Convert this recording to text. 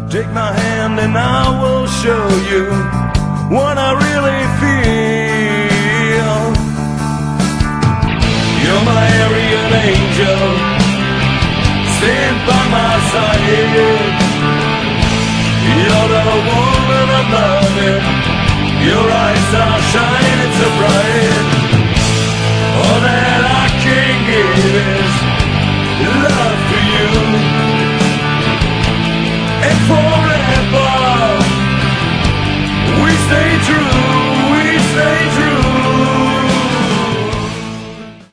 Take my hand and I will show you what I really feel. You're my Aryan angel, stand by my side. You're the woman I'm loving.